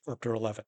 chapter 11.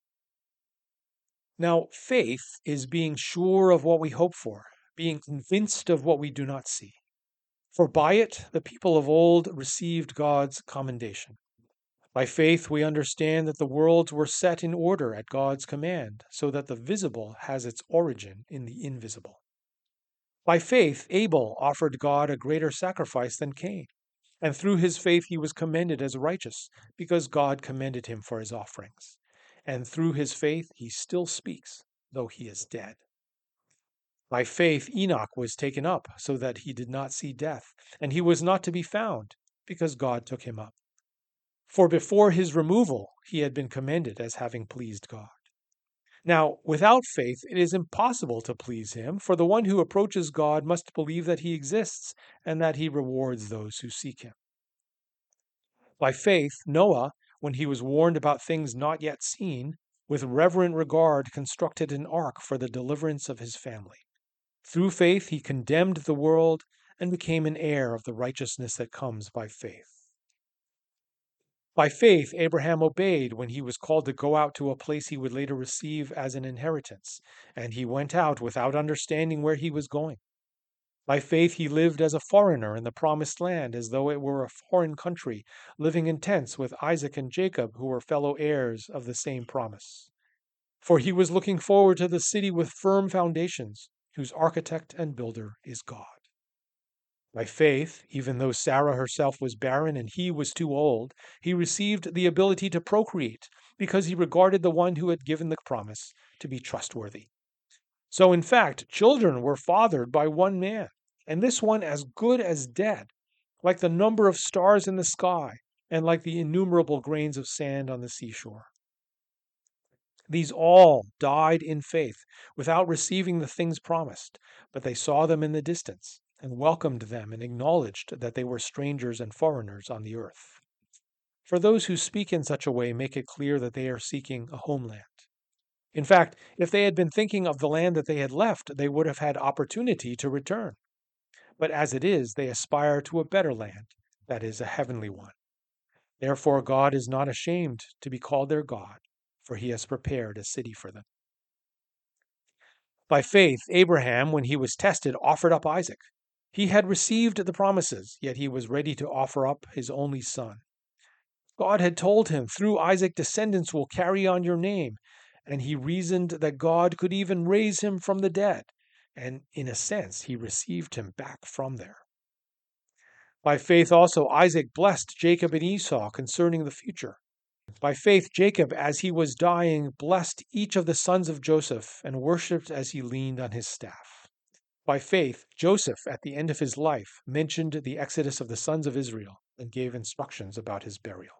Now, faith is being sure of what we hope for, being convinced of what we do not see. For by it the people of old received God's commendation. By faith we understand that the worlds were set in order at God's command, so that the visible has its origin in the invisible. By faith Abel offered God a greater sacrifice than Cain, and through his faith he was commended as righteous, because God commended him for his offerings. And through his faith he still speaks, though he is dead. By faith Enoch was taken up, so that he did not see death, and he was not to be found, because God took him up. For before his removal he had been commended as having pleased God. Now, without faith it is impossible to please him, for the one who approaches God must believe that he exists, and that he rewards those who seek him. By faith, Noah, when he was warned about things not yet seen, with reverent regard constructed an ark for the deliverance of his family. Through faith he condemned the world and became an heir of the righteousness that comes by faith. By faith, Abraham obeyed when he was called to go out to a place he would later receive as an inheritance, and he went out without understanding where he was going. By faith he lived as a foreigner in the promised land, as though it were a foreign country, living in tents with Isaac and Jacob, who were fellow heirs of the same promise. For he was looking forward to the city with firm foundations, whose architect and builder is God. By faith, even though Sarah herself was barren and he was too old, he received the ability to procreate, because he regarded the one who had given the promise to be trustworthy. So, in fact, children were fathered by one man, and this one as good as dead, like the number of stars in the sky, and like the innumerable grains of sand on the seashore. These all died in faith, without receiving the things promised, but they saw them in the distance, and welcomed them, and acknowledged that they were strangers and foreigners on the earth. For those who speak in such a way make it clear that they are seeking a homeland. In fact, if they had been thinking of the land that they had left, they would have had opportunity to return. But as it is, they aspire to a better land, that is, a heavenly one. Therefore, God is not ashamed to be called their God, for he has prepared a city for them. By faith, Abraham, when he was tested, offered up Isaac. He had received the promises, yet he was ready to offer up his only son. God had told him, through Isaac, descendants will carry on your name. And he reasoned that God could even raise him from the dead, and in a sense he received him back from there. By faith also Isaac blessed Jacob and Esau concerning the future. By faith Jacob, as he was dying, blessed each of the sons of Joseph and worshipped as he leaned on his staff. By faith Joseph, at the end of his life, mentioned the exodus of the sons of Israel and gave instructions about his burial.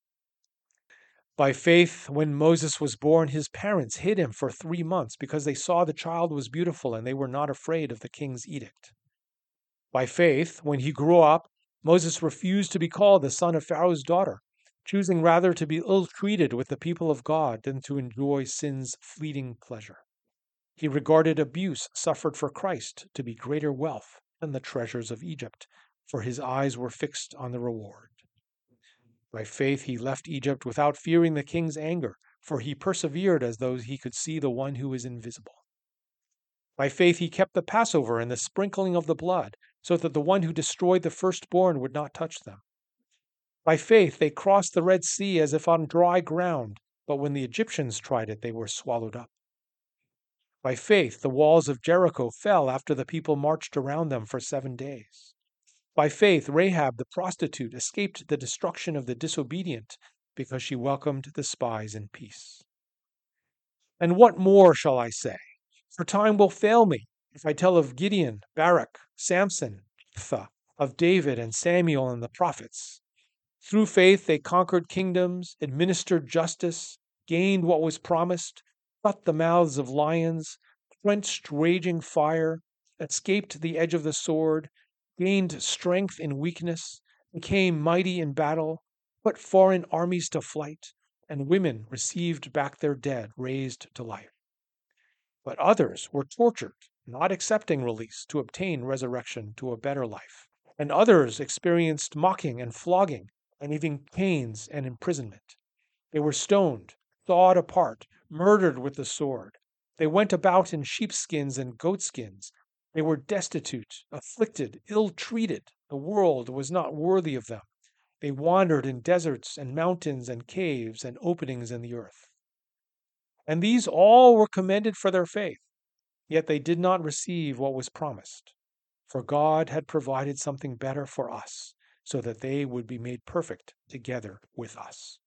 By faith, when Moses was born, his parents hid him for 3 months because they saw the child was beautiful and they were not afraid of the king's edict. By faith, when he grew up, Moses refused to be called the son of Pharaoh's daughter, choosing rather to be ill-treated with the people of God than to enjoy sin's fleeting pleasure. He regarded abuse suffered for Christ to be greater wealth than the treasures of Egypt, for his eyes were fixed on the reward. By faith he left Egypt without fearing the king's anger, for he persevered as though he could see the one who is invisible. By faith he kept the Passover and the sprinkling of the blood, so that the one who destroyed the firstborn would not touch them. By faith they crossed the Red Sea as if on dry ground, but when the Egyptians tried it, they were swallowed up. By faith the walls of Jericho fell after the people marched around them for 7 days. By faith, Rahab the prostitute escaped the destruction of the disobedient because she welcomed the spies in peace. And what more shall I say? For time will fail me if I tell of Gideon, Barak, Samson, Jephthah, of David and Samuel and the prophets. Through faith they conquered kingdoms, administered justice, gained what was promised, shut the mouths of lions, quenched raging fire, escaped the edge of the sword, gained strength in weakness, became mighty in battle, put foreign armies to flight, and women received back their dead raised to life. But others were tortured, not accepting release to obtain resurrection to a better life. And others experienced mocking and flogging, and even pains and imprisonment. They were stoned, sawed apart, murdered with the sword. They went about in sheepskins and goatskins. They were destitute, afflicted, ill treated. The world was not worthy of them. They wandered in deserts and mountains and caves and openings in the earth. And these all were commended for their faith, yet they did not receive what was promised. For God had provided something better for us, so that they would be made perfect together with us.